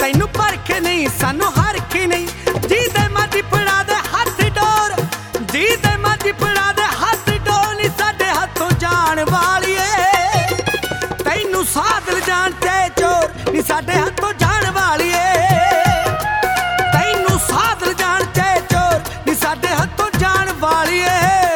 ਤੈਨੂੰ ਪਰਖ ਨਹੀਂ ਸਾਨੂੰ ਹਰਖ ਨਹੀਂ। ਜਿਹਦੇ ਮਰਜ਼ੀ ਫੜਾ ਦੇ ਹੱਥ ਡੋਰ, ਜਿਹਦੇ ਮਰਜ਼ੀ ਫੜਾ ਦੇ ਹੱਥ ਡੋਰ ਨੀ ਸਾਡੇ ਹੱਥੋਂ ਜਾਣ ਵਾਲੀਏ। ਤੈਨੂੰ ਸਾਧਲ ਜਾਣ ਤੇ ਚੋਰ ਨੀ ਸਾਡੇ ਹੱਥੋਂ ਜਾਣ ਵਾਲੀਏ। ਤੈਨੂੰ ਸਾਧਲ ਜਾਣ ਤੇ ਚੋਰ ਨੀ ਸਾਡੇ ਹੱਥੋਂ ਜਾਣ ਵਾਲੀਏ।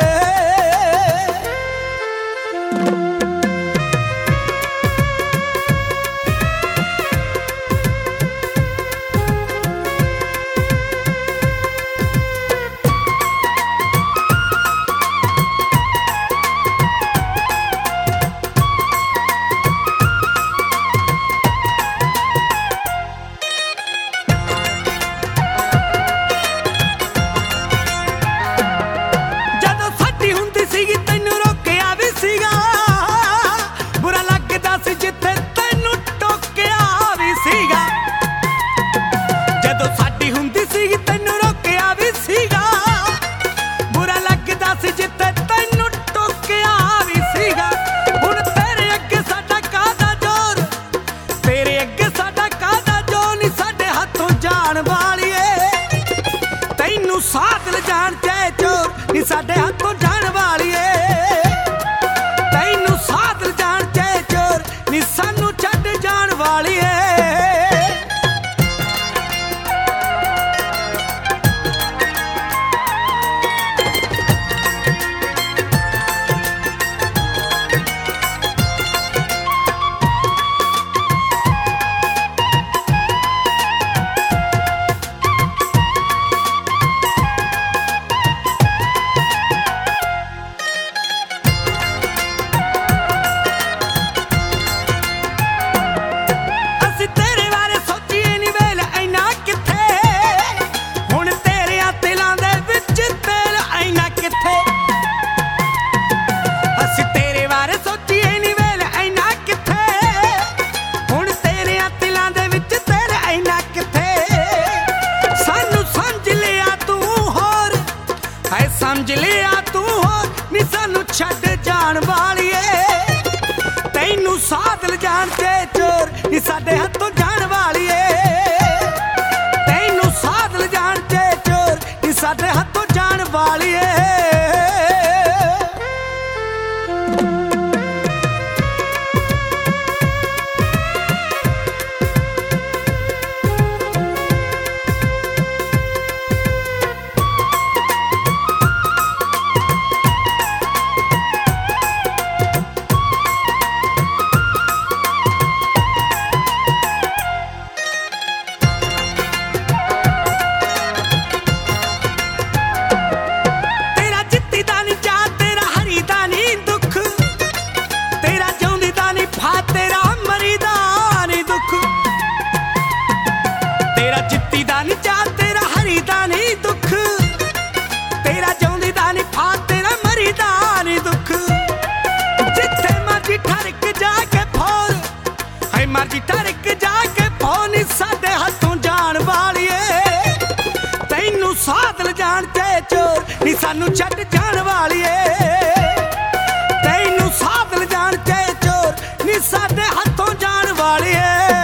ਸਾਧਲ ਜਾਣ ਤੇ ਚੋਰ ਨੀ ਸਾਡੇ ਹੱਥੋਂ ਜਾਣ ਵਾਲੀਏ। ਤੈਨੂੰ ਸਾਧਲ ਜਾਣ ਤੇ ਚੋਰ ਨੀ ਸਾਨੂੰ ਛੱਡ ਜਾਣ ਵਾਲੀਏ। ਸਮਝ ਲਿਆ ਤੂੰ ਹੋਰ ਨੀ ਸਾਨੂੰ ਛੱਡ ਜਾਣ ਵਾਲੀਏ। ਤੈਨੂੰ ਸਾਧਲ ਜਾਣ ਤੇ ਚੋਰ ਨੀ ਸਾਡੇ ਹੱਥੋਂ ਜਾਣ ਵਾਲੀਏ। ਤੈਨੂੰ ਸਾਧਲ ਜਾਣ ਤੇ ਚੋਰ ਨੀ ਸਾਡੇ ਹੱਥੋਂ ਜਾਣ ਵਾਲੀਏ। ਮਰਜੀ ਟਰਕ ਜਾ ਕੇ ਫੋਨ ਸਾਡੇ ਹੱਥੋਂ ਜਾਣ ਵਾਲੀਏ। ਤੈਨੂੰ ਸਾਧਲ ਜਾਣ ਤੇ ਚੋਰ ਨੀ ਸਾਨੂੰ ਛੱਡ ਜਾਣ ਵਾਲੀਏ। ਤੈਨੂੰ ਸਾਧਲ ਜਾਣ ਤੇ ਚੋਰ ਨੀ ਸਾਡੇ ਹੱਥੋਂ ਜਾਣ ਵਾਲੀਏ।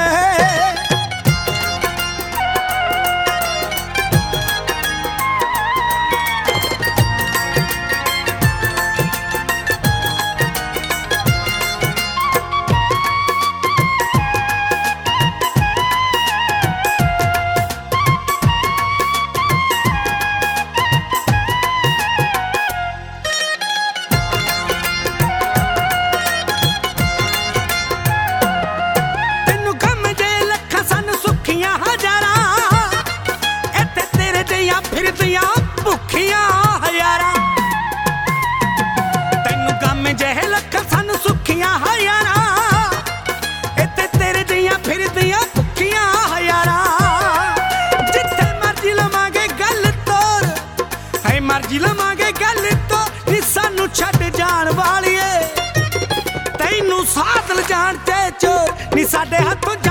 ਮਰਜੀ ਲਵਾਂਗੇ ਗੱਲ ਤੋਂ ਨੀ ਸਾਨੂੰ ਛੱਡ ਜਾਣ ਵਾਲੀਏ। ਤੈਨੂੰ ਸਾਧਲ ਜਾਣ ਤੇ ਚੋਰ ਨੀ ਸਾਡੇ ਹੱਥੋਂ